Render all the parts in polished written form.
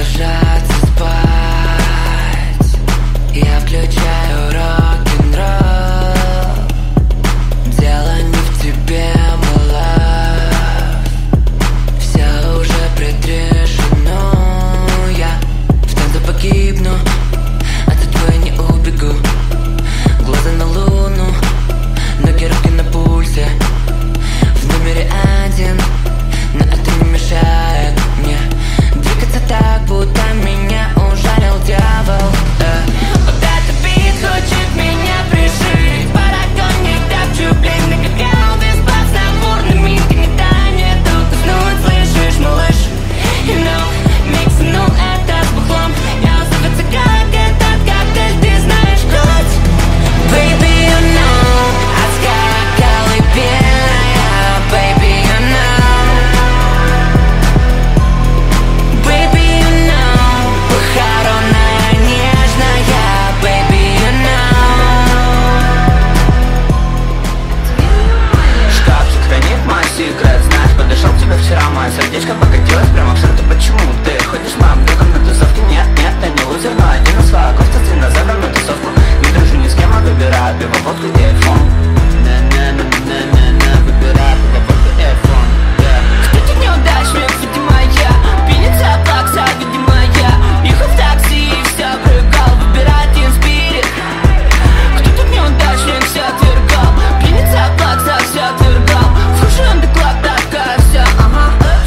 ложатся спать, я включаю рок-н-ролл. Дело не в тебе, my love, все уже предрешено. Я в танце погибну, от этого не убегу. Глаза на луну, ноги, руки на пульсе. В номере один, но это не мешает мне двигаться так, будто меня ужалил дьявол. Вот этот бит хочет меня пришить, парагон не топчу, блин, накопил бесплатно бурными гнетами. Тут уснуть, слышишь, малыш? You know, миксанул это с бухлом. Я узываться как этот коктейль, ты знаешь круть. Baby, you know, отскакал и пьяная. Baby, you know, baby, you know, похоронная нежная. Baby, you know. Шкафчик хранит мой секрет, знаешь, подошел к тебе вчера, мое сердечко покатилось прямо в шорту. Почему ты ходишь моим другом на тусовке? Нет, нет, я не лузер, но один из своих кофта с динозавром на тусовку. Не дружу ни с кем, а выбираю пиво, водку и айфон. На-на-на-на-на-на, выбираю пиво, водку и айфон. Кто тут неудачник, видимо я. Пьяница, плакса, видимо я. Ехал в такси и все прыгал, выбирает инспирит. Кто тут неудачник, все отвергал. Пьяница, плакса, все отвергал. Вхожу on the club, такая вся, ага.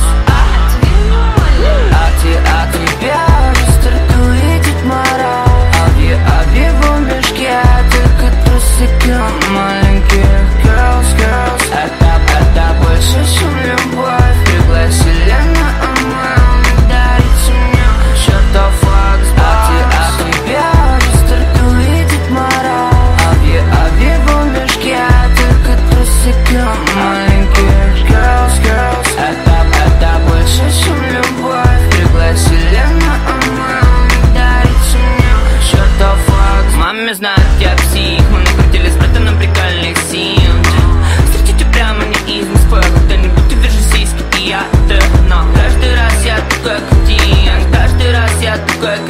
А тебя столько видит морал. Ави в мешке, только трусики маленьких girls. Это больше, чем любовь. Пригласили на оман, дарите мне чертов Xbox. А тебя столько видит морал. Ави в мешке, только трусики маленьких girls. Это больше, чем любовь. Пригласили на оман, дарите мне чертов Xbox. Маме знает, я псих. Мы накрутили с братаном прикольных син. Встретите прямо не из Москвы. Когда-нибудь увижу сиськи и я ты. Но каждый раз я такой как один. Каждый раз я такой как